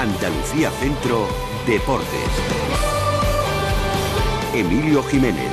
Andalucía Centro Deportes. Emilio Jiménez.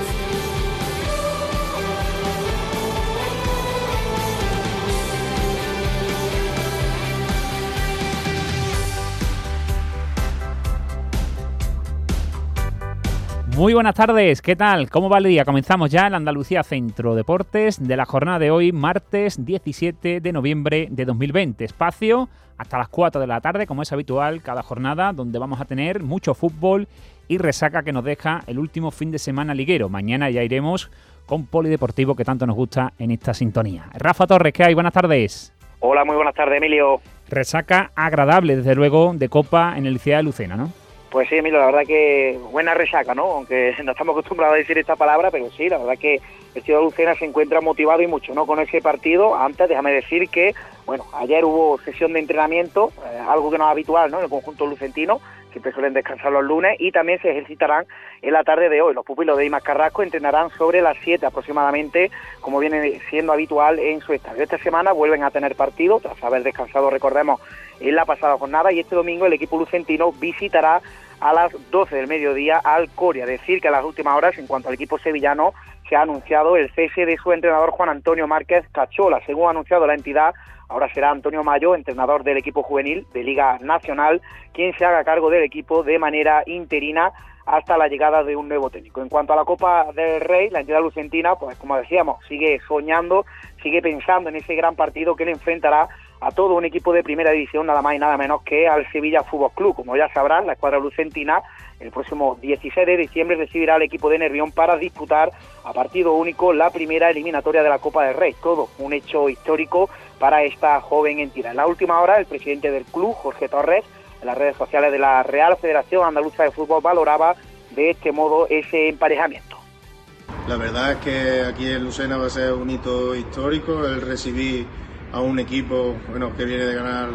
Muy buenas tardes, ¿qué tal? ¿Cómo va el día? Comenzamos ya el Andalucía Centro Deportes de la jornada de hoy, martes 17 de noviembre de 2020. Espacio hasta las 4 de la tarde, como es habitual cada jornada, donde vamos a tener mucho fútbol y resaca que nos deja el último fin de semana liguero. Mañana ya iremos con polideportivo que tanto nos gusta en esta sintonía. Rafa Torres, ¿qué hay? Buenas tardes. Hola, muy buenas tardes, Emilio. Resaca agradable, desde luego, de Copa en el Liceo de Lucena, ¿no? Pues sí, Emilio, la verdad que buena resaca, ¿no? Aunque no estamos acostumbrados a decir esta palabra, pero sí, la verdad que el Ciudad de Lucena se encuentra motivado y mucho, ¿no? Con ese partido. Antes, déjame decir que, bueno, ayer hubo sesión de entrenamiento, algo que no es habitual, ¿no? En el conjunto lucentino, siempre suelen descansar los lunes, y también se ejercitarán en la tarde de hoy. Los pupilos de Imas Carrasco entrenarán sobre las 7 aproximadamente, como viene siendo habitual en su estadio. Esta semana vuelven a tener partido, tras haber descansado, recordemos, en la pasada jornada, y este domingo el equipo lucentino visitará a las 12 del mediodía al Coria. Decir que a las últimas horas, en cuanto al equipo sevillano, se ha anunciado el cese de su entrenador Juan Antonio Márquez Cachola. Según ha anunciado la entidad, ahora será Antonio Mayo, entrenador del equipo juvenil de Liga Nacional, quien se haga cargo del equipo de manera interina hasta la llegada de un nuevo técnico. En cuanto a la Copa del Rey, la entidad lucentina, pues como decíamos, sigue soñando, sigue pensando en ese gran partido que le enfrentará a todo un equipo de primera división, nada más y nada menos que al Sevilla Fútbol Club. Como ya sabrán, la escuadra lucentina el próximo 16 de diciembre recibirá al equipo de Nervión para disputar a partido único la primera eliminatoria de la Copa del Rey. Todo un hecho histórico para esta joven entidad. En la última hora, el presidente del club, Jorge Torres, en las redes sociales de la Real Federación Andaluza de Fútbol, valoraba de este modo ese emparejamiento. La verdad es que aquí en Lucena va a ser un hito histórico el recibir a un equipo que viene de ganar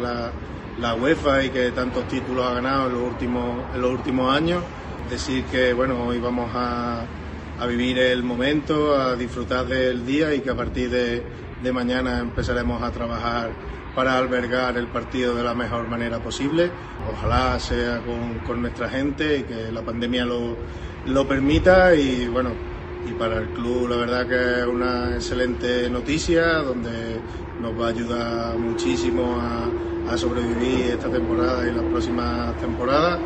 la UEFA y que tantos títulos ha ganado en los últimos años. Decir que hoy vamos a vivir el momento, a disfrutar del día y que a partir de mañana empezaremos a trabajar para albergar el partido de la mejor manera posible. Ojalá sea con nuestra gente y que la pandemia lo permita y para el club la verdad que es una excelente noticia donde nos va a ayudar muchísimo a sobrevivir esta temporada y las próximas temporadas.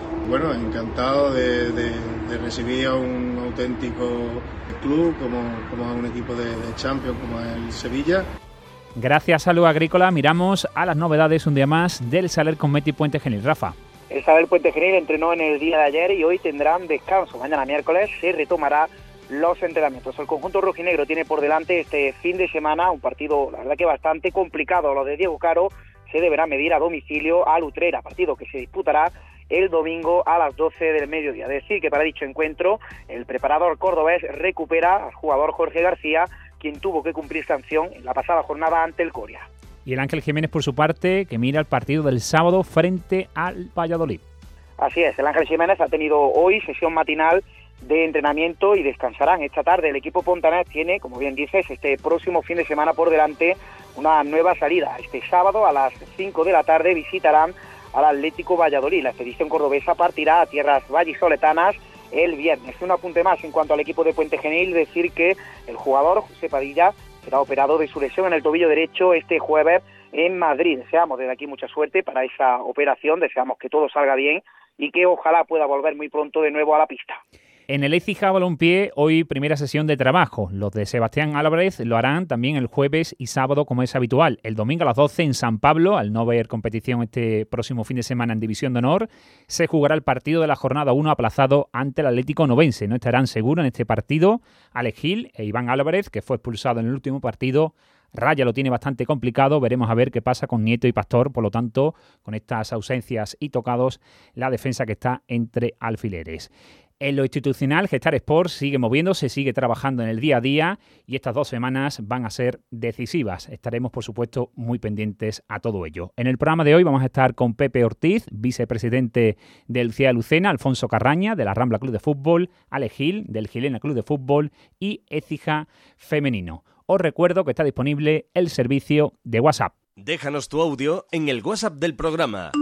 Encantado de recibir a un auténtico club como a un equipo de Champions como es el Sevilla. Gracias, Salud Agrícola. Miramos a las novedades un día más del Saler Cosmeti Puente Genil. Rafa. El Saler Puente Genil entrenó en el día de ayer y hoy tendrán descanso. Mañana miércoles se retomará los entrenamientos. El conjunto rojinegro tiene por delante este fin de semana un partido, la verdad que bastante complicado. Lo de Diego Caro se deberá medir a domicilio al Utrera, partido que se disputará el domingo a las 12 del mediodía. Decir que para dicho encuentro el preparador cordobés recupera al jugador Jorge García, quien tuvo que cumplir sanción en la pasada jornada ante el Coria. Y el Ángel Jiménez, por su parte, que mira el partido del sábado frente al Valladolid. Así es, el Ángel Jiménez ha tenido hoy sesión matinal de entrenamiento y descansarán esta tarde. El equipo pontanés tiene, como bien dices, este próximo fin de semana por delante una nueva salida. Este sábado a las 5 de la tarde visitarán al Atlético Valladolid. La expedición cordobesa partirá a tierras vallisoletanas el viernes. Un apunte más en cuanto al equipo de Puente Genil, decir que el jugador José Padilla será operado de su lesión en el tobillo derecho este jueves en Madrid. Deseamos desde aquí mucha suerte para esa operación, deseamos que todo salga bien y que ojalá pueda volver muy pronto de nuevo a la pista. En el Écija Balompié, hoy primera sesión de trabajo. Los de Sebastián Álvarez lo harán también el jueves y sábado, como es habitual. El domingo a las 12 en San Pablo, al no haber competición este próximo fin de semana en División de Honor, se jugará el partido de la jornada 1 aplazado ante el Atlético Novense. No estarán seguros en este partido Alex Gil e Iván Álvarez, que fue expulsado en el último partido. Raya lo tiene bastante complicado, veremos a ver qué pasa con Nieto y Pastor, por lo tanto, con estas ausencias y tocados, la defensa que está entre alfileres. En lo institucional, Gestar Sport sigue moviéndose, sigue trabajando en el día a día y estas 2 semanas van a ser decisivas. Estaremos, por supuesto, muy pendientes a todo ello. En el programa de hoy vamos a estar con Pepe Ortiz, vicepresidente del CIA Lucena, Alfonso Carraña, de la Rambla Club de Fútbol, Ale Gil, del Gilena Club de Fútbol y Écija Femenino. Os recuerdo que está disponible el servicio de WhatsApp. Déjanos tu audio en el WhatsApp del programa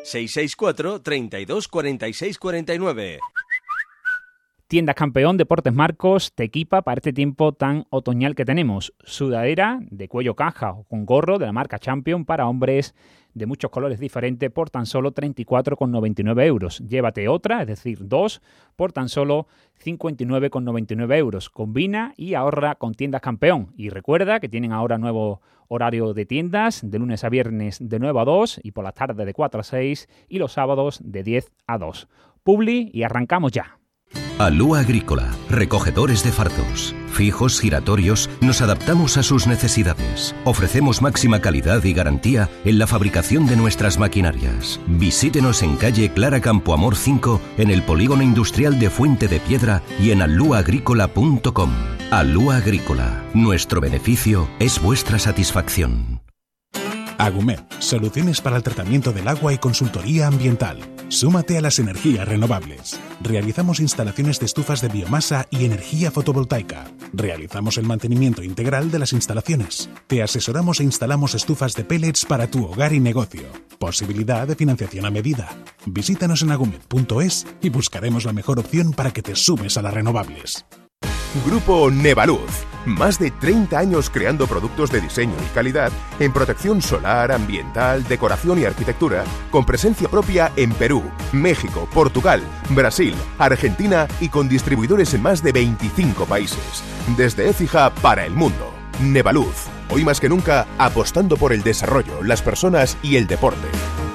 664 32 46 49. Tiendas Campeón, Deportes Marcos, te equipa para este tiempo tan otoñal que tenemos. Sudadera de cuello caja o con gorro de la marca Champion para hombres de muchos colores diferentes por tan solo 34,99 euros. Llévate otra, es decir, 2, por tan solo 59,99 euros. Combina y ahorra con Tiendas Campeón. Y recuerda que tienen ahora nuevo horario de tiendas, de lunes a viernes de 9 a 2 y por las tardes de 4 a 6 y los sábados de 10 a 2. Publi y arrancamos ya. Alúa Agrícola, recogedores de fardos. Fijos, giratorios, nos adaptamos a sus necesidades. Ofrecemos máxima calidad y garantía en la fabricación de nuestras maquinarias. Visítenos en calle Clara Campoamor 5, en el Polígono Industrial de Fuente de Piedra y en aluaagrícola.com. Alúa Agrícola, nuestro beneficio es vuestra satisfacción. Agumet, soluciones para el tratamiento del agua y consultoría ambiental. Súmate a las energías renovables. Realizamos instalaciones de estufas de biomasa y energía fotovoltaica. Realizamos el mantenimiento integral de las instalaciones. Te asesoramos e instalamos estufas de pellets para tu hogar y negocio. Posibilidad de financiación a medida. Visítanos en agumet.es y buscaremos la mejor opción para que te sumes a las renovables. Grupo Nevaluz. Más de 30 años creando productos de diseño y calidad en protección solar, ambiental, decoración y arquitectura, con presencia propia en Perú, México, Portugal, Brasil, Argentina y con distribuidores en más de 25 países. Desde Écija para el mundo. Nevaluz. Hoy más que nunca apostando por el desarrollo, las personas y el deporte.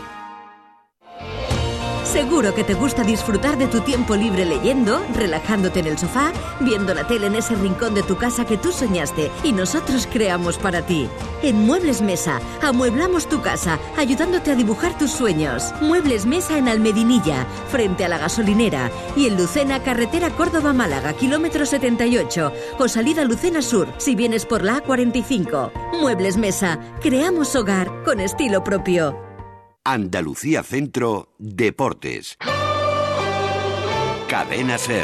Seguro que te gusta disfrutar de tu tiempo libre leyendo, relajándote en el sofá, viendo la tele en ese rincón de tu casa que tú soñaste y nosotros creamos para ti. En Muebles Mesa, amueblamos tu casa, ayudándote a dibujar tus sueños. Muebles Mesa en Almedinilla, frente a la gasolinera, y en Lucena, carretera Córdoba-Málaga, kilómetro 78, o salida Lucena Sur, si vienes por la A45. Muebles Mesa, creamos hogar con estilo propio. Andalucía Centro Deportes. Cadena SER.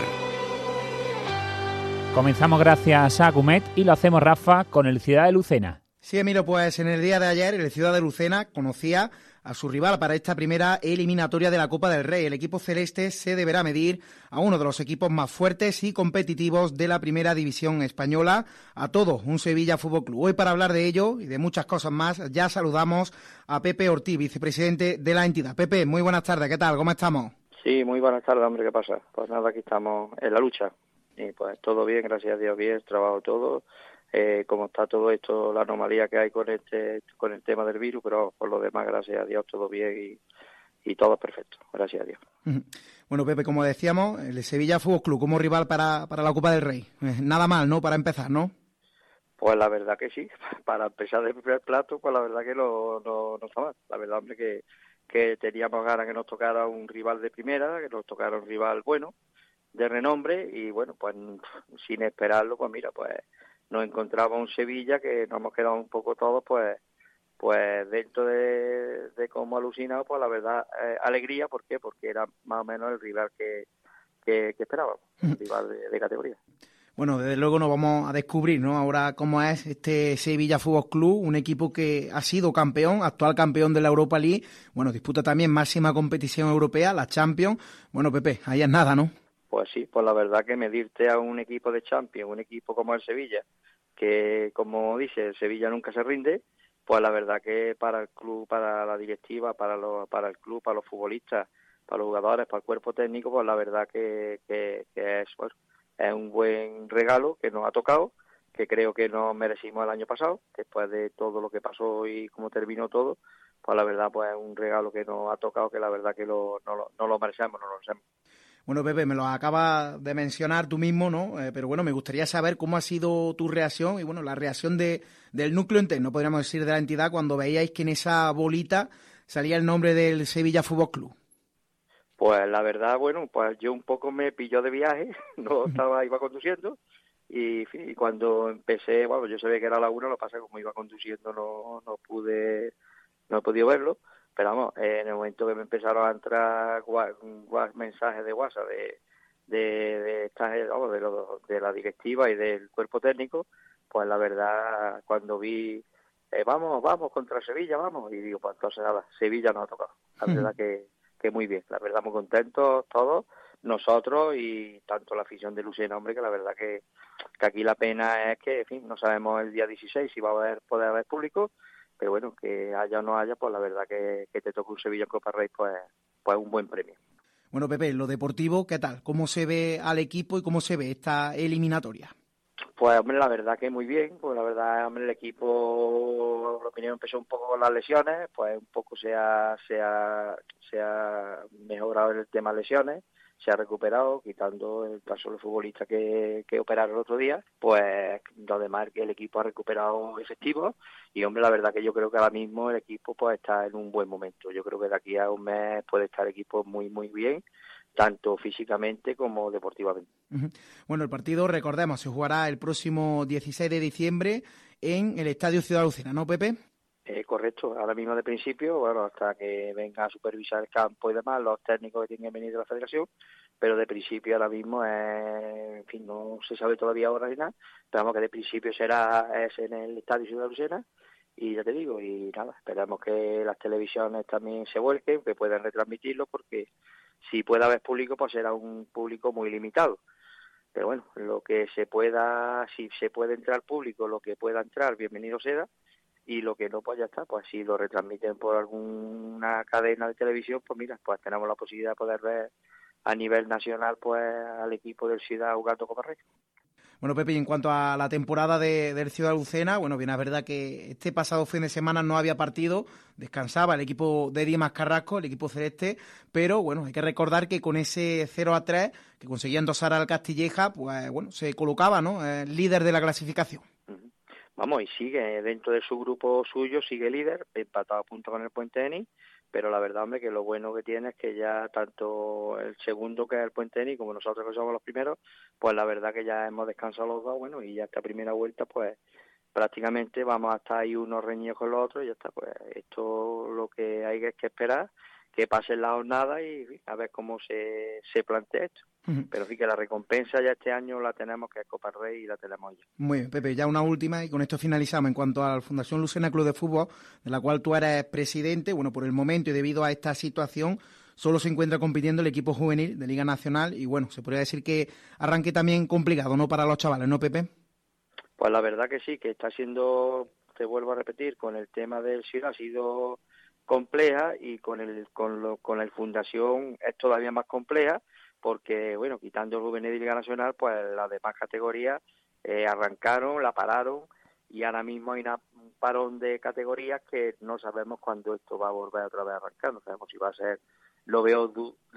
Comenzamos gracias a Agumet y lo hacemos, Rafa, con el Ciudad de Lucena. Sí, Emilio, pues en el día de ayer el Ciudad de Lucena conocía a su rival para esta primera eliminatoria de la Copa del Rey. El equipo celeste se deberá medir a uno de los equipos más fuertes y competitivos de la primera división española, a todo un Sevilla Fútbol Club. Hoy, para hablar de ello y de muchas cosas más, ya saludamos a Pepe Ortiz, vicepresidente de la entidad. Pepe, muy buenas tardes, ¿qué tal? ¿Cómo estamos? Sí, muy buenas tardes, hombre, ¿qué pasa? Pues nada, aquí estamos en la lucha. Y pues todo bien, gracias a Dios, bien, trabajo todo. Como está todo esto, la anomalía que hay con el tema del virus, pero por lo demás, gracias a Dios, todo bien y todo perfecto, gracias a Dios. Bueno, Pepe, como decíamos, el Sevilla Fútbol Club como rival para la Copa del Rey. Nada mal, ¿no?, para empezar, ¿no? Pues la verdad que sí, para empezar del primer plato, pues la verdad que no está mal. La verdad, hombre, que teníamos ganas que nos tocara un rival de primera, que nos tocara un rival bueno, de renombre, y bueno, pues sin esperarlo, pues mira, pues nos encontraba un Sevilla que nos hemos quedado un poco todos, pues dentro de como alucinado, pues la verdad, alegría. ¿Por qué? Porque era más o menos el rival que esperábamos, el rival de categoría. Bueno, desde luego nos vamos a descubrir, ¿no?, ahora cómo es este Sevilla Fútbol Club, un equipo que ha sido campeón, actual campeón de la Europa League, bueno, disputa también máxima competición europea, la Champions. Bueno, Pepe, ahí es nada, ¿no? Pues sí, pues la verdad que medirte a un equipo de Champions, un equipo como el Sevilla, que como dice, el Sevilla nunca se rinde, pues la verdad que para el club, para la directiva, para el club, para los futbolistas, para los jugadores, para el cuerpo técnico, pues la verdad que es, bueno, es un buen regalo que nos ha tocado, que creo que nos merecimos el año pasado, después de todo lo que pasó y cómo terminó todo, pues la verdad pues es un regalo que nos ha tocado, que la verdad que no lo merecemos, no lo merecemos. Bueno, Pepe, me lo acabas de mencionar tú mismo, ¿no? Pero bueno, me gustaría saber cómo ha sido tu reacción y, bueno, la reacción del núcleo interno, podríamos decir, de la entidad, cuando veíais que en esa bolita salía el nombre del Sevilla Fútbol Club. Pues la verdad, bueno, pues yo un poco me pilló de viaje, iba conduciendo, y cuando empecé, bueno, yo sabía que era la 1, lo que pasa es que como iba conduciendo no he podido verlo. Pero vamos, en el momento que me empezaron a entrar mensajes de WhatsApp de la directiva y del cuerpo técnico, pues la verdad, cuando vi vamos contra Sevilla, vamos. Y digo, pues entonces nada, Sevilla nos ha tocado. La verdad que muy bien, la verdad muy contentos todos, nosotros y tanto la afición de Lucena, hombre, que la verdad que aquí la pena es que, en fin, no sabemos el día 16 si va a poder haber público, pero bueno, que haya o no haya, pues la verdad que te toque un Sevilla en Copa Rey, pues un buen premio. Bueno, Pepe, lo deportivo, ¿qué tal? ¿Cómo se ve al equipo y cómo se ve esta eliminatoria? Pues, hombre, la verdad que muy bien, pues la verdad, hombre, el equipo, lo primero empezó un poco con las lesiones, pues un poco se ha mejorado en el tema de lesiones, se ha recuperado, quitando el caso de los futbolistas que operaron el otro día, pues lo demás el equipo ha recuperado efectivos y, hombre, la verdad que yo creo que ahora mismo el equipo pues está en un buen momento. Yo creo que de aquí a un mes puede estar el equipo muy, muy bien, tanto físicamente como deportivamente. Bueno, el partido, recordemos, se jugará el próximo 16 de diciembre en el Estadio Ciudad Lucena, ¿no, Pepe? Correcto, ahora mismo de principio, bueno, hasta que venga a supervisar el campo y demás, los técnicos que tienen que venir de la federación, pero de principio ahora mismo en fin, no se sabe todavía ahora ni nada, pero vamos que de principio es en el Estadio Ciudad Lucena, y ya te digo, y nada, esperamos que las televisiones también se vuelquen, que puedan retransmitirlo, porque si puede haber público, pues será un público muy limitado. Pero bueno, lo que se pueda, si se puede entrar público, lo que pueda entrar, bienvenido sea, y lo que no, pues ya está, pues si lo retransmiten por alguna cadena de televisión, pues mira, pues tenemos la posibilidad de poder ver a nivel nacional pues al equipo del Ciudad jugando Copa Rey. Bueno, Pepe, y en cuanto a la temporada del Ciudad Lucena, bueno, bien, es verdad que este pasado fin de semana no había partido, descansaba el equipo de Dimas Carrasco, el equipo celeste, pero bueno, hay que recordar que con ese 0-3 que conseguía endosar al Castilleja, pues bueno, se colocaba, ¿no?, líder de la clasificación. Vamos, y sigue dentro de su grupo suyo, sigue líder, empatado a punto con el Puente Denis, pero la verdad, hombre, que lo bueno que tiene es que ya tanto el segundo, que es el Puente Denis, como nosotros que somos los primeros, pues la verdad que ya hemos descansado los dos, bueno, y ya esta primera vuelta, pues prácticamente vamos a estar ahí unos reñidos con los otros y ya está, pues esto lo que hay es que esperar, que pase la jornada y a ver cómo se plantea esto. Pero sí que la recompensa ya este año la tenemos, que es Copa Rey, y la tenemos ya. Muy bien, Pepe, ya una última y con esto finalizamos. En cuanto a la Fundación Lucena Club de Fútbol, de la cual tú eres presidente, bueno, por el momento y debido a esta situación, solo se encuentra compitiendo el equipo juvenil de Liga Nacional y bueno, se podría decir que arranque también complicado, ¿no?, para los chavales, ¿no, Pepe? Pues la verdad que sí, que está siendo, te vuelvo a repetir, con el tema del Ciudad ha sido compleja y con la Fundación es todavía más compleja, porque, bueno, quitando el juvenil de Liga Nacional, pues las demás categorías arrancaron, la pararon, y ahora mismo hay un parón de categorías que no sabemos cuándo esto va a volver otra vez a arrancar, no sabemos si va a ser, lo veo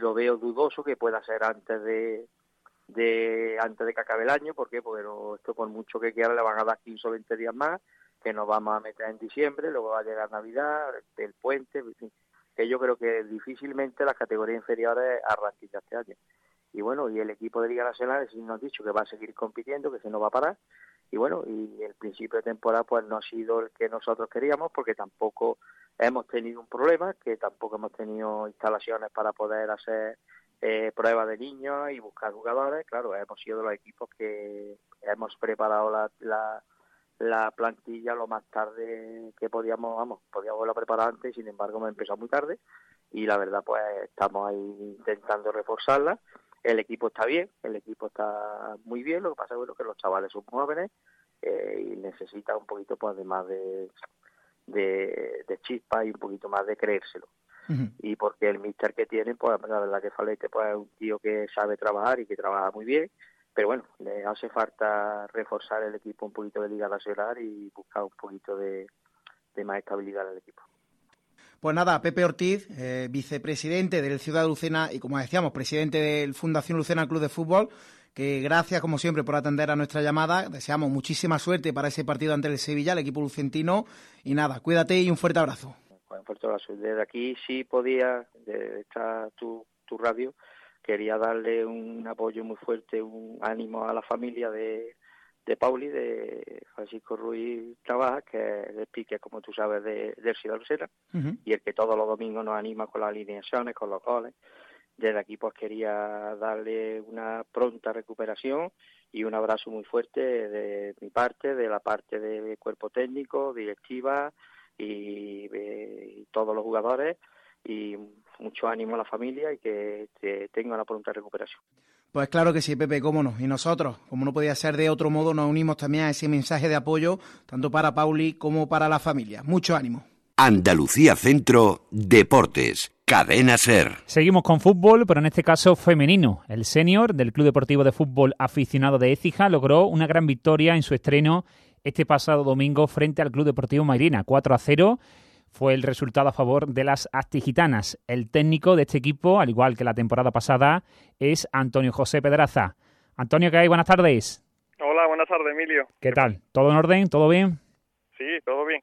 dudoso que pueda ser antes de que acabe el año. ¿Por qué? Porque esto, por mucho que quiera, le van a dar 15 o 20 días más, que nos vamos a meter en diciembre, luego va a llegar Navidad, el puente, en fin, que yo creo que difícilmente las categorías inferiores arranquen este año. Y bueno, y el equipo de Liga Nacional sí nos ha dicho que va a seguir compitiendo, que se nos va a parar, y bueno, y el principio de temporada pues no ha sido el que nosotros queríamos, porque tampoco hemos tenido un problema, que tampoco hemos tenido instalaciones para poder hacer pruebas de niños y buscar jugadores. Claro, hemos sido de los equipos que hemos preparado la plantilla lo más tarde que podíamos haberla preparado antes, sin embargo hemos empezado muy tarde, y la verdad pues estamos ahí intentando reforzarla. El equipo está bien, el equipo está muy bien, lo que pasa es bueno, que los chavales son jóvenes y necesitan un poquito pues de más de chispa y un poquito más de creérselo. Y porque el míster que tienen, pues la verdad que Falete pues es un tío que sabe trabajar y que trabaja muy bien, pero bueno, le hace falta reforzar el equipo un poquito de Liga Nacional y buscar un poquito de más estabilidad en el equipo. Pues nada, Pepe Ortiz, vicepresidente del Ciudad Lucena y, como decíamos, presidente del Fundación Lucena Club de Fútbol, que gracias, como siempre, por atender a nuestra llamada. Deseamos muchísima suerte para ese partido ante el Sevilla, el equipo lucentino. Y nada, cuídate y un fuerte abrazo. Un fuerte abrazo. Desde aquí, si podía, de esta tu radio, quería darle un apoyo muy fuerte, un ánimo a la familia de Pauli, de Francisco Ruiz Trabaja, que es el pique, como tú sabes, del Ciudad Lucena, y el que todos los domingos nos anima con las alineaciones, con los goles. desde aquí pues quería darle una pronta recuperación y un abrazo muy fuerte de mi parte, de la parte del cuerpo técnico, directiva y todos los jugadores, y mucho ánimo a la familia y que tenga una pronta recuperación. Pues claro que sí, Pepe, cómo no. Y nosotros, como no podía ser de otro modo, nos unimos también a ese mensaje de apoyo, tanto para Pauli como para la familia. Mucho ánimo. Andalucía Centro Deportes. Cadena SER. Seguimos con fútbol, pero en este caso femenino. El senior del Club Deportivo de Fútbol Aficionado de Écija logró una gran victoria en su estreno este pasado domingo frente al Club Deportivo Mairena. 4-0 fue el resultado a favor de las astigitanas. El técnico de este equipo, al igual que la temporada pasada, es Antonio José Pedraza. Antonio, ¿qué hay? Buenas tardes. Hola, buenas tardes, Emilio. ¿Qué tal? ¿Todo en orden? ¿Todo bien? Sí, todo bien.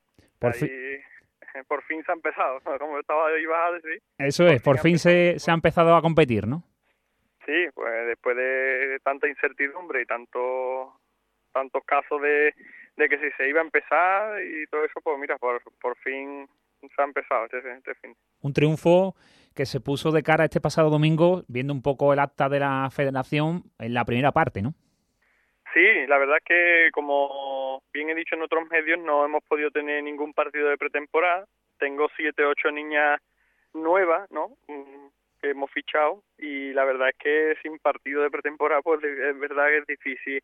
Por fin se ha empezado, como ibas a decir. Eso es, por fin se ha empezado a competir, ¿no? Sí, pues después de tanta incertidumbre y tantos casos de que si se iba a empezar y todo eso, pues mira, por fin se ha empezado este fin. Un triunfo que se puso de cara este pasado domingo, viendo un poco el acta de la federación en la primera parte, ¿no? Sí, la verdad es que, como bien he dicho en otros medios, no hemos podido tener ningún partido de pretemporada. Tengo 7, 8 niñas nuevas, ¿no?, que hemos fichado, y la verdad es que sin partido de pretemporada, pues es verdad que es difícil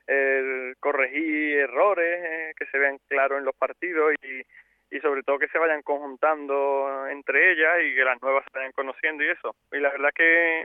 corregir errores, que se vean claros en los partidos y sobre todo que se vayan conjuntando entre ellas y que las nuevas se vayan conociendo y eso. Y la verdad es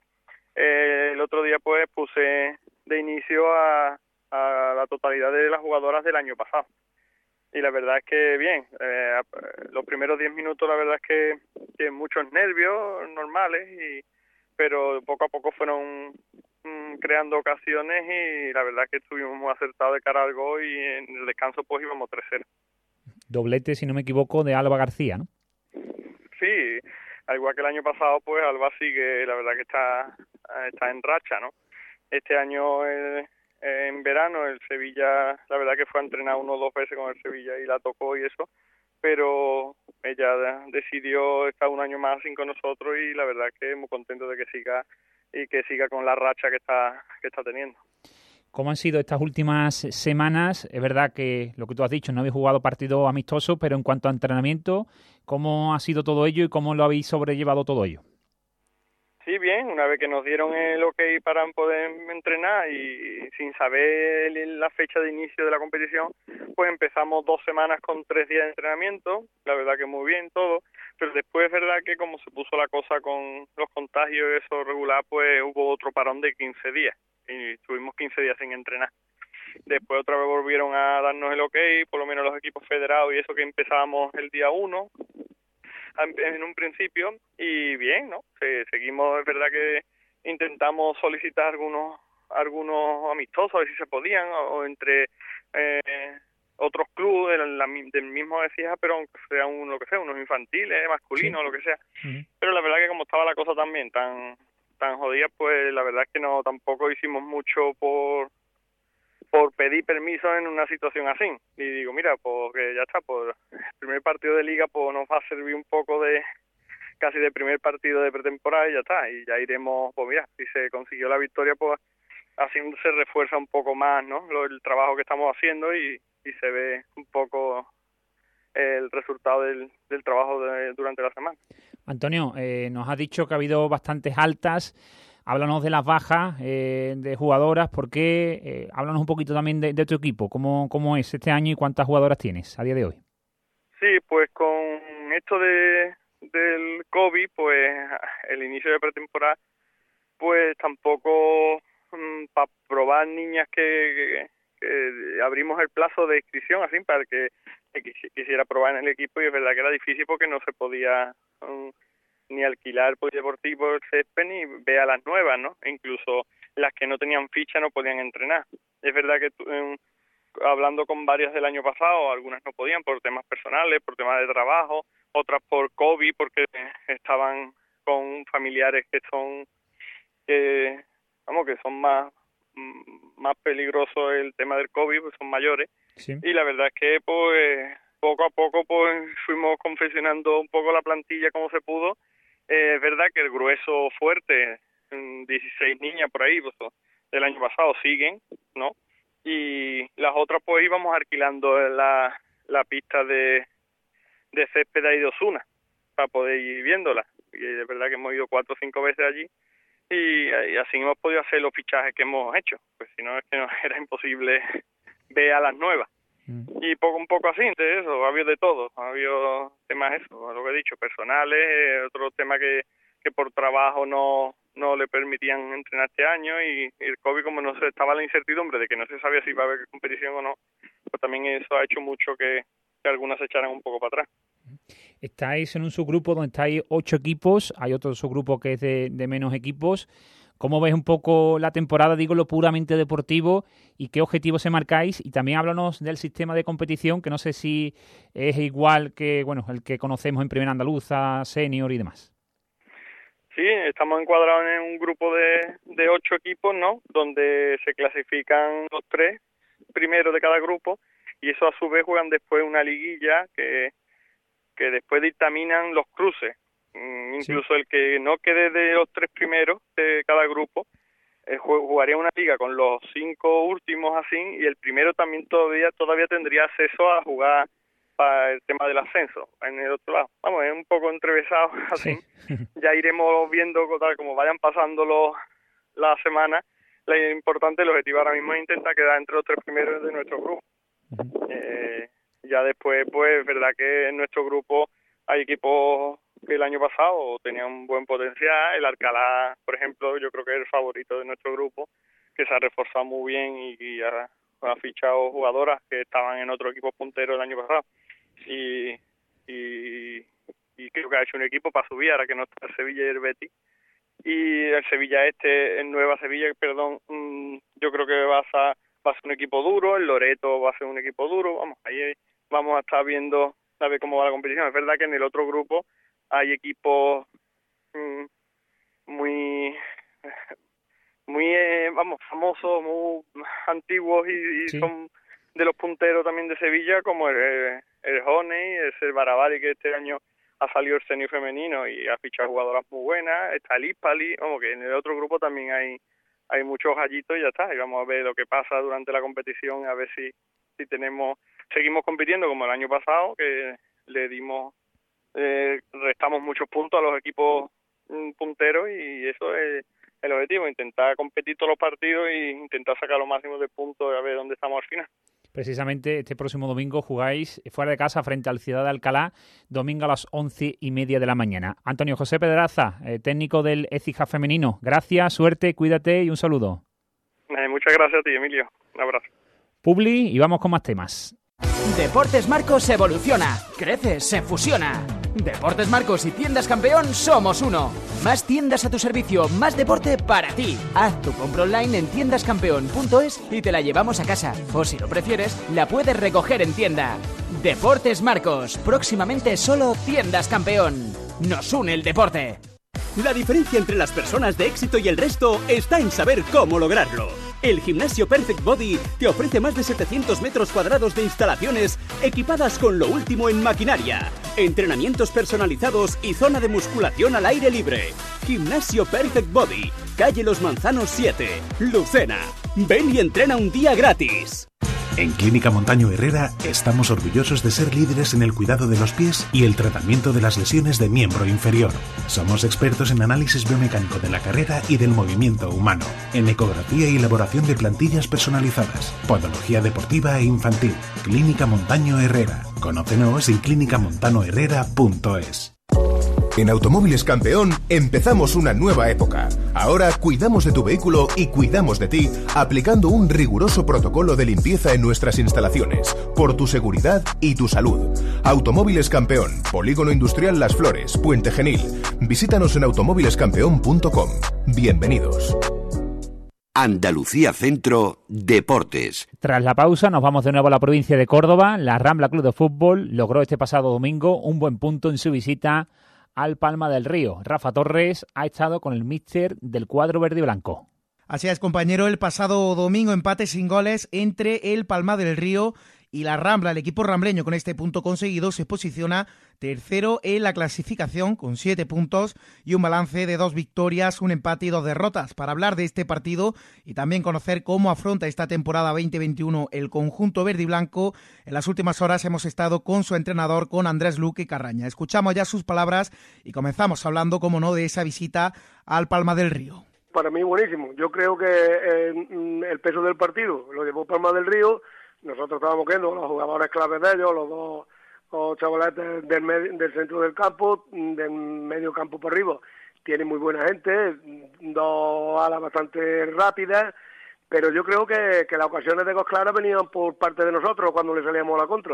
que el otro día pues puse de inicio a la totalidad de las jugadoras del año pasado. Y la verdad es que bien, los primeros 10 minutos la verdad es que muchos nervios normales, pero poco a poco fueron creando ocasiones y la verdad es que estuvimos muy acertados de cara al gol y en el descanso pues íbamos 3-0. Doblete, si no me equivoco, de Alba García, ¿no? Sí, al igual que el año pasado, pues Alba sigue, la verdad que está en racha, ¿no? Este año en verano el Sevilla, la verdad que fue a entrenar 1 o 2 veces con el Sevilla y la tocó y eso, pero ella decidió estar un año más sin con nosotros y la verdad que muy contento de que siga con la racha que está teniendo. ¿Cómo han sido estas últimas semanas? Es verdad que lo que tú has dicho, no habéis jugado partidos amistosos, pero en cuanto a entrenamiento, ¿cómo ha sido todo ello y cómo lo habéis sobrellevado todo ello? Sí, bien, una vez que nos dieron el ok para poder entrenar y sin saber la fecha de inicio de la competición, pues empezamos 2 semanas con 3 días de entrenamiento, la verdad que muy bien todo, pero después es verdad que como se puso la cosa con los contagios y eso regular, pues hubo otro parón de 15 días y estuvimos 15 días sin entrenar. Después otra vez volvieron a darnos el ok, por lo menos los equipos federados y eso, que empezábamos el día 1 en un principio, y bien, ¿no? Seguimos, es verdad que intentamos solicitar algunos amistosos, a ver si se podían, o entre otros clubes del mismo de Cija, pero aunque sea lo que sea, unos infantiles, masculinos, sí, lo que sea. Uh-huh. Pero la verdad que como estaba la cosa también tan jodida, pues la verdad es que no tampoco hicimos mucho por pedir permiso en una situación así. Y digo, mira, pues que ya está, pues el primer partido de liga pues nos va a servir un poco casi de primer partido de pretemporada y ya está. Y ya iremos, pues mira, si se consiguió la victoria, pues así se refuerza un poco más, ¿no?, el trabajo que estamos haciendo y se ve un poco el resultado del trabajo durante la semana. Antonio, nos has dicho que ha habido bastantes altas. Háblanos de las bajas de jugadoras, porque háblanos un poquito también de tu equipo, cómo es este año y cuántas jugadoras tienes a día de hoy. Sí, pues con esto del COVID, pues el inicio de pretemporada, pues tampoco para probar niñas que abrimos el plazo de inscripción así para que quisiera probar en el equipo, y es verdad que era difícil porque no se podía ni alquilar polideportivo el césped ni ver a las nuevas, ¿no? E incluso las que no tenían ficha no podían entrenar. Es verdad que hablando con varias del año pasado, algunas no podían por temas personales, por temas de trabajo, otras por COVID, porque estaban con familiares que son más peligroso el tema del COVID, pues son mayores. Sí. Y la verdad es que pues poco a poco pues fuimos confeccionando un poco la plantilla como se pudo. Es verdad que el grueso fuerte 16 niñas por ahí, pues, del año pasado siguen, ¿no? Y las otras pues íbamos alquilando la pista de césped ahí de Osuna para poder ir viéndola. Y es verdad que hemos ido 4 o 5 veces allí y así hemos podido hacer los fichajes que hemos hecho, pues si no es que no era imposible ver a las nuevas. Y un poco así, entonces eso, ha habido de todo, ha habido temas eso, lo que he dicho, personales, otro tema que por trabajo no le permitían entrenar este año y el COVID, como no se estaba la incertidumbre de que no se sabía si iba a haber competición o no, pues también eso ha hecho mucho que algunas se echaran un poco para atrás. Estáis en un subgrupo donde estáis 8 equipos, hay otro subgrupo que es de menos equipos. ¿Cómo ves un poco la temporada, digo, lo puramente deportivo y qué objetivos se marcáis? Y también háblanos del sistema de competición, que no sé si es igual que el que conocemos en Primera Andaluza, Senior y demás. Sí, estamos encuadrados en un grupo de 8 equipos, ¿no? Donde se clasifican los 3 primeros de cada grupo y eso a su vez juegan después una liguilla que después dictaminan los cruces. Incluso sí. El que no quede de los 3 primeros de cada grupo jugaría una liga con los 5 últimos así, y el primero también todavía tendría acceso a jugar para el tema del ascenso en el otro lado. Vamos, es un poco entrevesado así. Sí. Ya iremos viendo como vayan pasando las semanas. Lo importante, el objetivo ahora mismo es intentar quedar entre los 3 primeros de nuestro grupo. Ya después, pues es verdad que en nuestro grupo hay equipos que el año pasado tenían un buen potencial. El Alcalá, por ejemplo, yo creo que es el favorito de nuestro grupo, que se ha reforzado muy bien y ha fichado jugadoras que estaban en otro equipo puntero el año pasado. Y creo que ha hecho un equipo para subir, ahora que no está el Sevilla y el Betis. Y el Sevilla en Nueva Sevilla, yo creo que va a ser un equipo duro, el Loreto va a ser un equipo duro. Vamos, ahí vamos a estar viendo a ver cómo va la competición. Es verdad que en el otro grupo hay equipos muy famosos, muy antiguos y sí. Son de los punteros también de Sevilla, como el Honey, el Barabari, que este año ha salido el senior femenino y ha fichado jugadoras muy buenas. Está el Ispali, como que en el otro grupo también hay muchos gallitos y ya está. Y vamos a ver lo que pasa durante la competición, a ver si seguimos compitiendo como el año pasado, que restamos muchos puntos a los equipos punteros, y eso es el objetivo, intentar competir todos los partidos e intentar sacar lo máximo de puntos a ver dónde estamos al final. Precisamente este próximo domingo jugáis fuera de casa frente al Ciudad de Alcalá, domingo a las 11:30 de la mañana. Antonio José Pedraza, técnico del Écija femenino, gracias, suerte, cuídate y un saludo. Muchas gracias a ti, Emilio. Un abrazo. Publi, y vamos con más temas. Deportes Marcos evoluciona, crece, se fusiona. Deportes Marcos y Tiendas Campeón somos uno. Más tiendas a tu servicio, más deporte para ti. Haz tu compra online en tiendascampeón.es y te la llevamos a casa. O si lo prefieres, la puedes recoger en tienda. Deportes Marcos, próximamente solo Tiendas Campeón. Nos une el deporte. La diferencia entre las personas de éxito y el resto está en saber cómo lograrlo. El gimnasio Perfect Body te ofrece más de 700 metros cuadrados de instalaciones equipadas con lo último en maquinaria, entrenamientos personalizados y zona de musculación al aire libre. Gimnasio Perfect Body, calle Los Manzanos 7, Lucena. Ven y entrena un día gratis. En Clínica Montaño Herrera estamos orgullosos de ser líderes en el cuidado de los pies y el tratamiento de las lesiones de miembro inferior. Somos expertos en análisis biomecánico de la carrera y del movimiento humano, en ecografía y elaboración de plantillas personalizadas, podología deportiva e infantil. Clínica Montaño Herrera. Conócenos en clinicamontañoherrera.es. En Automóviles Campeón empezamos una nueva época. Ahora cuidamos de tu vehículo y cuidamos de ti aplicando un riguroso protocolo de limpieza en nuestras instalaciones, por tu seguridad y tu salud. Automóviles Campeón, Polígono Industrial Las Flores, Puente Genil. Visítanos en automóvilescampeón.com. Bienvenidos. Andalucía Centro Deportes. Tras la pausa nos vamos de nuevo a la provincia de Córdoba. La Rambla Club de Fútbol logró este pasado domingo un buen punto en su visita al Palma del Río. Rafa Torres ha estado con el míster del cuadro verde y blanco. Así es, compañero, el pasado domingo empate sin goles entre el Palma del Río Y la Rambla, el equipo rambleño, con este punto conseguido, se posiciona tercero en la clasificación con 7 puntos y un balance de 2 victorias, un empate y 2 derrotas. Para hablar de este partido y también conocer cómo afronta esta temporada 2021 el conjunto verde y blanco, en las últimas horas hemos estado con su entrenador, con Andrés Luque Carraña. Escuchamos ya sus palabras y comenzamos hablando, como no, de esa visita al Palma del Río. Para mí buenísimo. Yo creo que el peso del partido lo llevó Palma del Río. Nosotros estábamos viendo los jugadores claves de ellos, los chavaletes del centro del campo, del medio campo para arriba. Tienen muy buena gente, 2 alas bastante rápidas, pero yo creo que las ocasiones de gol claras venían por parte de nosotros cuando le salíamos a la contra.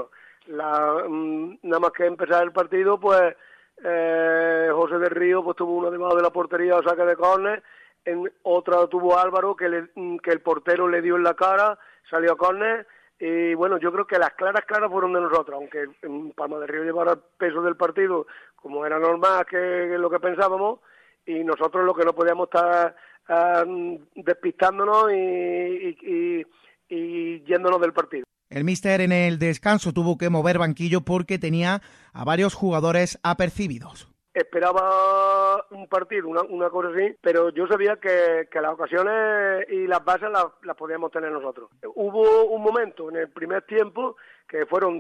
Nada más que empezar el partido, pues José del Río pues tuvo uno debajo de la portería o saque de córner, en otra tuvo Álvaro que el portero le dio en la cara, salió a córner. Y bueno, yo creo que las claras fueron de nosotros, aunque Palma del Río llevara el peso del partido como era normal que lo que pensábamos, y nosotros lo que no podíamos estar despistándonos y yéndonos del partido. El míster en el descanso tuvo que mover banquillo porque tenía a varios jugadores apercibidos. Esperaba un partido, una cosa así, pero yo sabía que las ocasiones y las bases las podíamos tener nosotros. Hubo un momento en el primer tiempo que fueron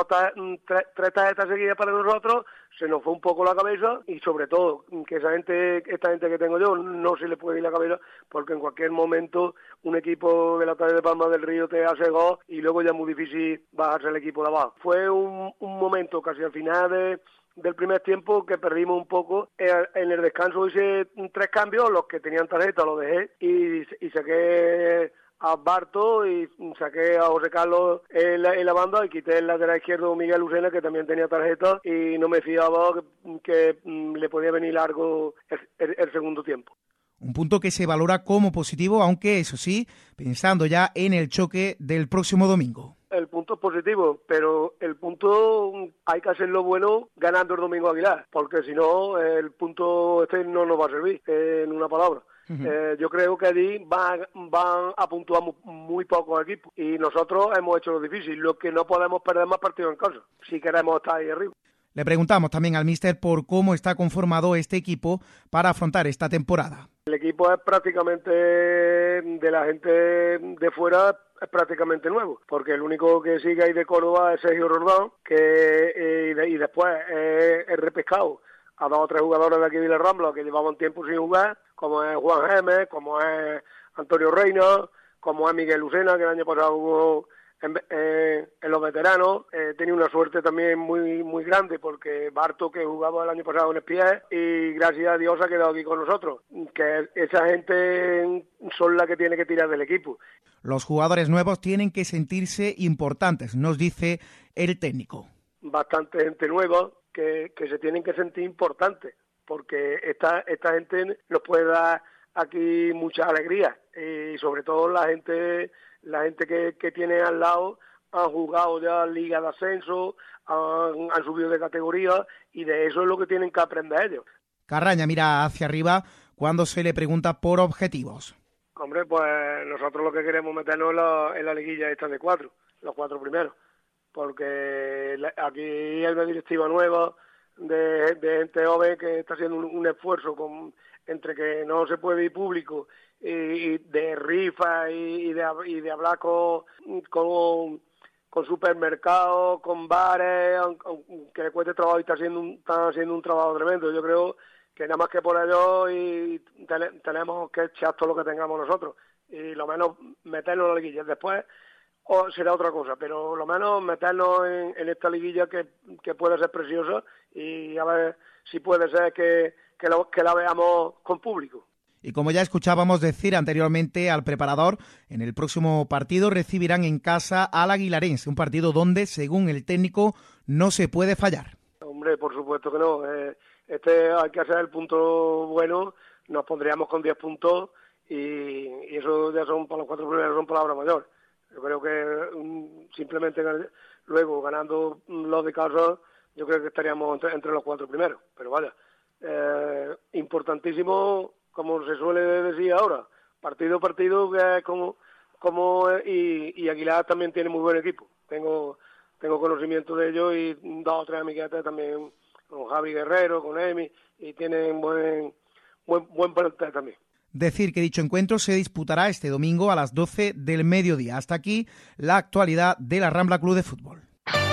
3 tarjetas seguidas para nosotros, se nos fue un poco la cabeza y sobre todo que esta gente que tengo yo no se le puede ir la cabeza porque en cualquier momento un equipo de la talla de Palma del Río te hace gol y luego ya es muy difícil bajarse el equipo de abajo. Fue un momento casi al final del primer tiempo que perdimos un poco. En el descanso hice 3 cambios, los que tenían tarjeta los dejé y saqué a Barto y saqué a José Carlos en la banda y quité el lateral izquierdo Miguel Lucena, que también tenía tarjeta, y no me fiaba que le podía venir largo el segundo tiempo. Un punto que se valora como positivo, aunque eso sí, pensando ya en el choque del próximo domingo. El punto es positivo, pero el punto hay que hacerlo bueno ganando el domingo a Aguilar, porque si no el punto no nos va a servir, en una palabra. Yo creo que allí van a puntuar muy pocos equipos y nosotros hemos hecho lo difícil, lo que no podemos perder más partidos en casa, si queremos estar ahí arriba. Le preguntamos también al míster por cómo está conformado este equipo para afrontar esta temporada. El equipo es prácticamente, de la gente de fuera, es prácticamente nuevo, porque el único que sigue ahí de Córdoba es Sergio Rordán, y después es repescado a 2 o 3 jugadores de aquí de la Rambla que llevaban tiempo sin jugar, como es Juan Gémez, como es Antonio Reina, como es Miguel Lucena, que el año pasado jugó en los veteranos. Tenía una suerte también muy muy grande porque Barto, que jugaba el año pasado en Espiés, y gracias a Dios ha quedado aquí con nosotros, que esa gente son la que tiene que tirar del equipo. Los jugadores nuevos tienen que sentirse importantes, nos dice el técnico. Bastante gente nueva que se tienen que sentir importantes, porque esta gente nos puede dar aquí mucha alegría, y sobre todo la gente que tiene al lado han jugado ya Liga de Ascenso, han subido de categoría, y de eso es lo que tienen que aprender ellos. Carraña mira hacia arriba cuando se le pregunta por objetivos. Hombre, pues nosotros lo que queremos meternos en la liguilla esta de 4, los 4 primeros, porque aquí hay una directiva nueva de gente joven que está haciendo un esfuerzo entre que no se puede ir público y de rifa y de hablar con supermercados, con bares, que le cueste trabajo, y están haciendo un trabajo tremendo. Yo creo que nada más que por ello y tenemos que echar todo lo que tengamos nosotros y lo menos meternos en la liguilla. Después será otra cosa, pero lo menos meternos en esta liguilla que puede ser preciosa, y a ver si puede ser que la veamos con público. Y como ya escuchábamos decir anteriormente al preparador, en el próximo partido recibirán en casa al Aguilarense, un partido donde, según el técnico, no se puede fallar. Hombre, por supuesto que no. Hay que hacer el punto bueno, nos pondríamos con 10 puntos y eso ya son, para los 4 primeros, son palabras mayores. Yo creo que simplemente luego ganando los de casa, yo creo que estaríamos entre los 4 primeros. Pero vaya, importantísimo, como se suele decir ahora, partido, que es y Aguilar también tiene muy buen equipo. tengo conocimiento de ellos y 2 o 3 amiguetes también, con Javi Guerrero, con Emi, y tienen buen plantel también. Decir que dicho encuentro se disputará este domingo a las 12 del mediodía. Hasta aquí la actualidad de la Rambla Club de Fútbol.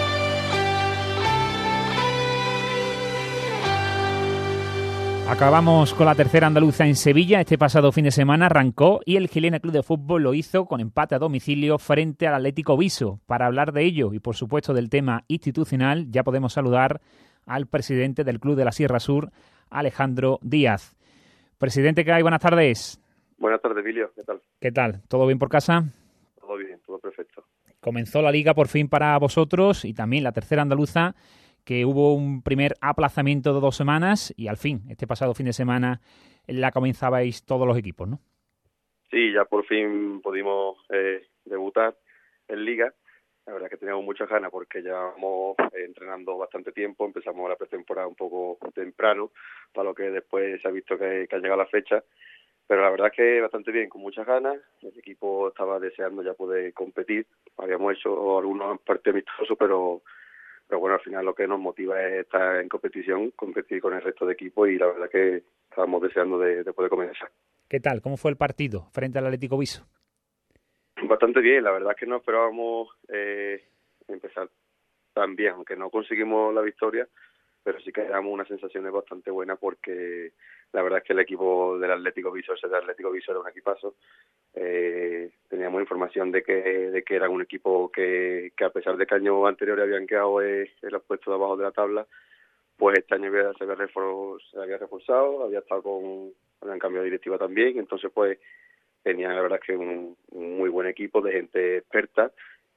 Acabamos con la tercera andaluza en Sevilla. Este pasado fin de semana arrancó y el Gilena Club de Fútbol lo hizo con empate a domicilio frente al Atlético Viso. Para hablar de ello y, por supuesto, del tema institucional, ya podemos saludar al presidente del Club de la Sierra Sur, Alejandro Díaz. Presidente, ¿qué hay? Buenas tardes. Buenas tardes, Emilio. ¿Qué tal? ¿Qué tal? ¿Todo bien por casa? Todo bien, todo perfecto. Comenzó la Liga por fin para vosotros y también la tercera andaluza, que hubo un primer aplazamiento de 2 semanas y al fin, este pasado fin de semana, la comenzabais todos los equipos, ¿no? Sí, ya por fin pudimos debutar en Liga. La verdad es que teníamos muchas ganas porque llevábamos entrenando bastante tiempo. Empezamos la pretemporada un poco temprano, para lo que después se ha visto que ha llegado la fecha. Pero la verdad es que bastante bien, con muchas ganas. El equipo estaba deseando ya poder competir. Habíamos hecho algunos partidos amistosos, pero bueno, al final lo que nos motiva es estar en competición, competir con el resto de equipos, y la verdad que estábamos deseando de poder comenzar. ¿Qué tal? ¿Cómo fue el partido frente al Atlético Viso? Bastante bien, la verdad es que no esperábamos empezar tan bien, aunque no conseguimos la victoria, pero sí que damos unas sensaciones bastante buenas porque la verdad es que el equipo del Atlético Viso, ese del Atlético Viso, era un equipazo. Teníamos información de que era un equipo que a pesar de que años anteriores habían quedado en los puestos de abajo de la tabla, pues este año se había reforzado, habían cambiado de directiva también, entonces pues tenían la verdad que un muy buen equipo de gente experta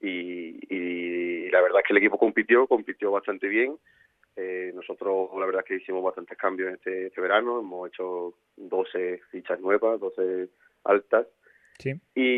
y la verdad es que el equipo compitió bastante bien. Nosotros la verdad es que hicimos bastantes cambios este verano, hemos hecho 12 fichas nuevas, 12 altas. Sí.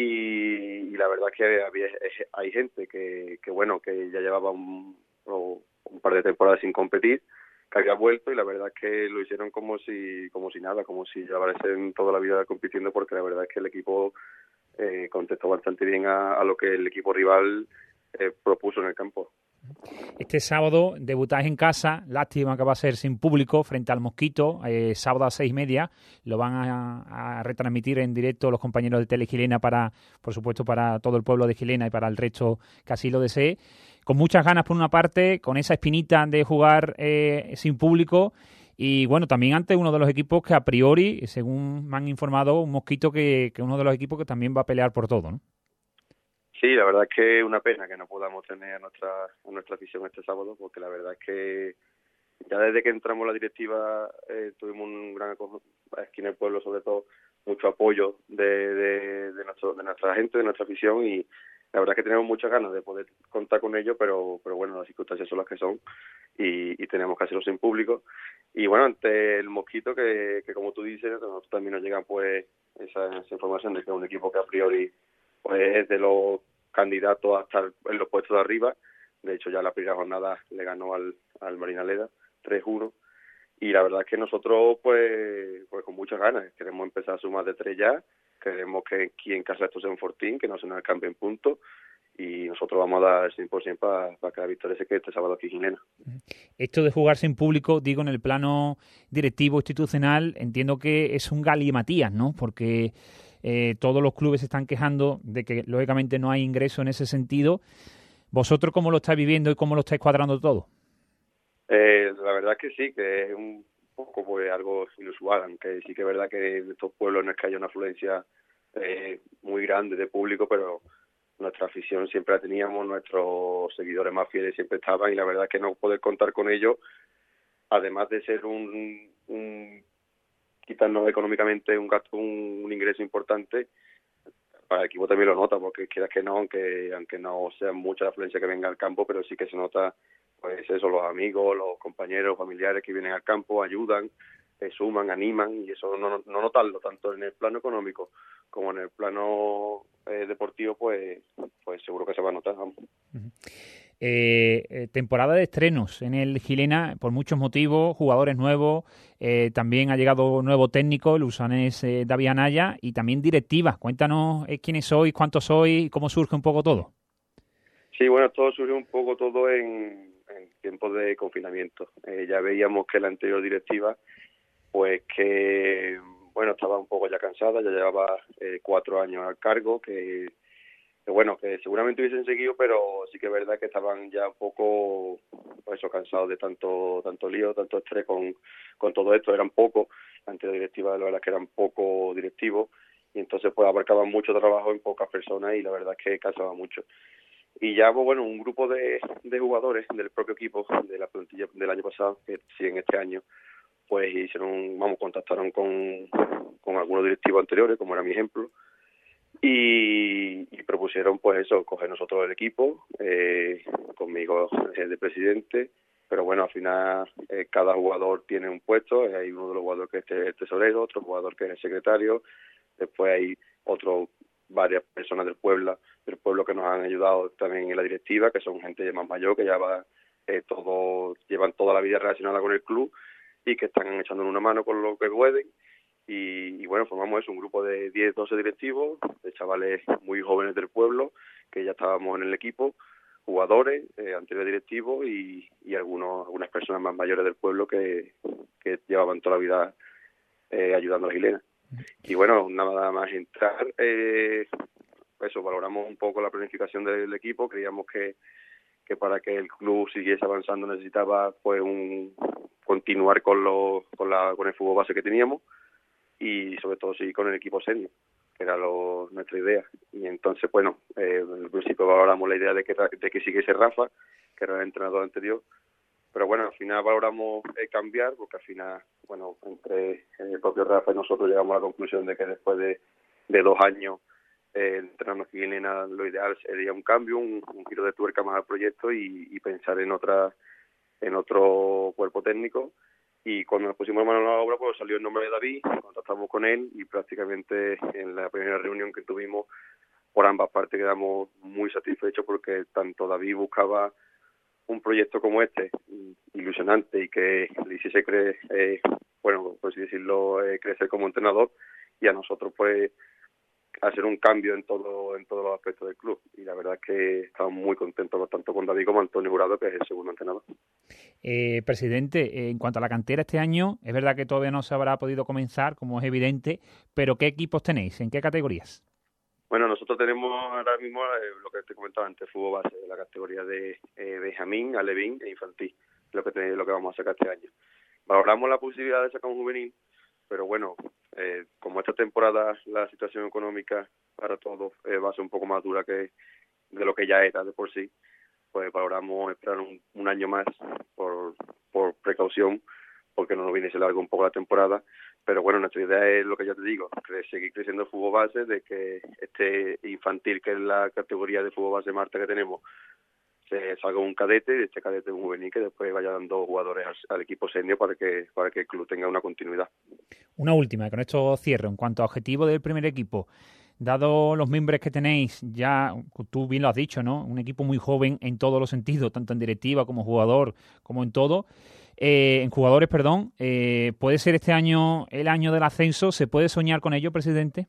Y la verdad es que hay gente que ya llevaba un par de temporadas sin competir, que había vuelto, y la verdad es que lo hicieron como si nada, como si llevasen toda la vida compitiendo, porque la verdad es que el equipo contestó bastante bien a lo que el equipo rival propuso en el campo. Este sábado debutáis en casa, lástima que va a ser sin público, frente al Mosquito, sábado a 6:30, lo van a retransmitir en directo los compañeros de Tele Gilena por supuesto, para todo el pueblo de Gilena y para el resto que así lo desee, con muchas ganas por una parte, con esa espinita de jugar sin público, y bueno, también ante uno de los equipos que a priori, según me han informado, un Mosquito que es uno de los equipos que también va a pelear por todo, ¿no? Sí, la verdad es que es una pena que no podamos tener a nuestra afición este sábado, porque la verdad es que ya desde que entramos la directiva tuvimos un gran aquí en el pueblo, sobre todo, mucho apoyo de nuestra gente, de nuestra afición, y la verdad es que tenemos muchas ganas de poder contar con ellos, pero bueno, las circunstancias son las que son y tenemos que hacerlo sin público. Y bueno, ante el Mosquito, que como tú dices, a nosotros también nos llega pues esa información de que es un equipo que a priori pues es de los candidatos a estar en los puestos de arriba. De hecho, ya la primera jornada le ganó al Marinaleda 3-1, y la verdad es que nosotros pues con muchas ganas queremos empezar a sumar de 3 ya. Queremos que aquí en casa esto sea un fortín, que no se nos cambie en puntos, y nosotros vamos a dar el 100% para que la victoria se quede este sábado aquí en Gilena. Esto de jugar sin público, digo, en el plano directivo institucional, entiendo que es un galimatías, ¿no? Porque todos los clubes se están quejando de que lógicamente no hay ingreso en ese sentido. ¿Vosotros cómo lo estáis viviendo y cómo lo estáis cuadrando todo? La verdad es que sí, que es un poco pues algo inusual, aunque sí que es verdad que en estos pueblos no es que haya una afluencia muy grande de público, pero nuestra afición siempre la teníamos, nuestros seguidores más fieles siempre estaban, y la verdad es que no poder contar con ellos, además de ser quitarnos económicamente un ingreso importante, para el equipo también lo nota, porque quieras que no, aunque no sea mucha la afluencia que venga al campo, pero sí que se nota pues eso, los amigos, los compañeros, familiares que vienen al campo, ayudan, suman, animan, y eso no notarlo tanto en el plano económico como en el plano deportivo, pues seguro que se va a notar. Temporada de estrenos en el Gilena por muchos motivos, jugadores nuevos, también ha llegado nuevo técnico, el usanés David Anaya, y también directiva. Cuéntanos quiénes sois, cuántos sois y cómo surge un poco todo. Sí, bueno, todo surgió un poco todo en tiempos de confinamiento. Ya veíamos que la anterior directiva, pues que, bueno, estaba un poco ya cansada, ya llevaba 4 años al cargo, que bueno, que seguramente hubiesen seguido, pero sí que es verdad que estaban ya un poco, pues eso, cansados de tanto lío, tanto estrés con todo esto. Eran pocos, la anterior directiva, la verdad es que eran poco directivos, y entonces pues abarcaban mucho trabajo en pocas personas, y la verdad es que cansaba mucho. Y ya, pues bueno, un grupo de jugadores del propio equipo, de la plantilla del año pasado, que siguen este año, pues contactaron con algunos directivos anteriores, como era mi ejemplo, y propusieron, pues eso, coger nosotros el equipo, conmigo de presidente, pero bueno, al final cada jugador tiene un puesto. Hay uno de los jugadores que es el tesorero, otro jugador que es el secretario, después hay varias personas del pueblo que nos han ayudado también en la directiva, que son gente más mayor, que ya llevan toda la vida relacionada con el club y que están echando una mano con lo que pueden. Y bueno, formamos un grupo de 10, 12 directivos, de chavales muy jóvenes del pueblo, que ya estábamos en el equipo, jugadores, anteriores directivos y algunas personas más mayores del pueblo que llevaban toda la vida ayudando a la Gilena. Y bueno, nada más entrar, eso, valoramos un poco la planificación del equipo. Creíamos que para que el club siguiese avanzando necesitaba pues continuar con el fútbol base que teníamos, y sobre todo seguir con el equipo senior, que era nuestra idea. Y entonces, bueno, en principio valoramos la idea de que siguiese Rafa, que era el entrenador anterior, pero bueno, al final valoramos cambiar, porque al final, bueno, entre el propio Rafa y nosotros llegamos a la conclusión de que después de 2 años entrenando aquí en Gilena, lo ideal sería un cambio, un giro de tuerca más al proyecto y pensar en otro cuerpo técnico. Y cuando nos pusimos manos a la obra, pues salió el nombre de David, contactamos con él, y prácticamente en la primera reunión que tuvimos, por ambas partes quedamos muy satisfechos, porque tanto David buscaba un proyecto como este, ilusionante, y que le hiciese por así decirlo, crecer como entrenador, y a nosotros pues hacer un cambio en todos los aspectos del club. Y la verdad es que estamos muy contentos tanto con David como Antonio Jurado, que es el segundo entrenador. Presidente, en cuanto a la cantera este año, es verdad que todavía no se habrá podido comenzar, como es evidente, pero ¿qué equipos tenéis? ¿En qué categorías? Bueno, nosotros tenemos ahora mismo lo que te comentaba antes, fútbol base, la categoría de Benjamín, Alevín e infantil, lo que vamos a sacar este año. Valoramos la posibilidad de sacar un juvenil, pero bueno, como esta temporada la situación económica para todos va a ser un poco más dura de lo que ya era de por sí, pues valoramos esperar un año más por precaución, porque no nos viene ese largo un poco la temporada. Pero bueno, nuestra idea es lo que ya te digo, seguir creciendo el fútbol base, de que este infantil, que es la categoría de fútbol base Marta que tenemos, se salga un cadete, y de este cadete un juvenil, que después vaya dando jugadores al equipo senior para que el club tenga una continuidad. Una última, con esto cierro. En cuanto a objetivo del primer equipo, dado los miembros que tenéis, ya tú bien lo has dicho, ¿no? Un equipo muy joven en todos los sentidos, tanto en directiva como jugador, como en todo. En jugadores, perdón. ¿Puede ser este año el año del ascenso? ¿Se puede soñar con ello, presidente?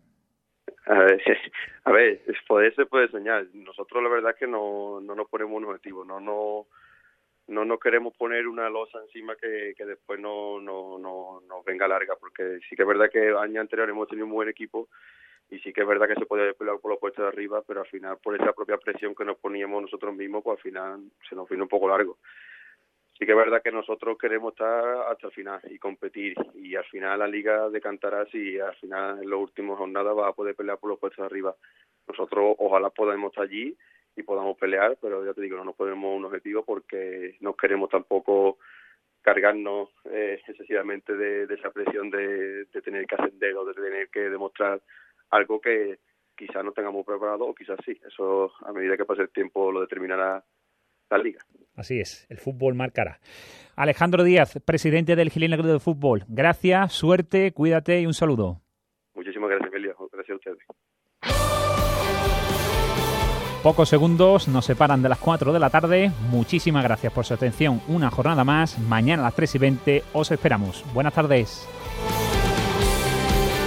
A ver, se puede soñar. Nosotros la verdad es que no nos ponemos un objetivo, no nos queremos poner una losa encima que después no nos venga larga, porque sí que es verdad que años anteriores hemos tenido un buen equipo, y sí que es verdad que se podía pelear por los puestos de arriba, pero al final, por esa propia presión que nos poníamos nosotros mismos, pues al final se nos vino un poco largo. Sí que es verdad que nosotros queremos estar hasta el final y competir, y al final la liga decantará si al final en las últimas jornadas va a poder pelear por los puestos de arriba. Nosotros ojalá podamos estar allí y podamos pelear, pero ya te digo, no nos ponemos un objetivo, porque no queremos tampoco cargarnos excesivamente de esa presión de tener que ascender o de tener que demostrar algo que quizás no tengamos preparado, o quizás sí. Eso, a medida que pase el tiempo, lo determinará la liga. Así es, el fútbol marcará. Alejandro Díaz, presidente del Gilena Club de Fútbol. Gracias, suerte, cuídate y un saludo. Muchísimas gracias, Emilio. Gracias a ustedes. Pocos segundos nos separan de las 4 de la tarde. Muchísimas gracias por su atención. Una jornada más. Mañana a las 3:20 os esperamos. Buenas tardes.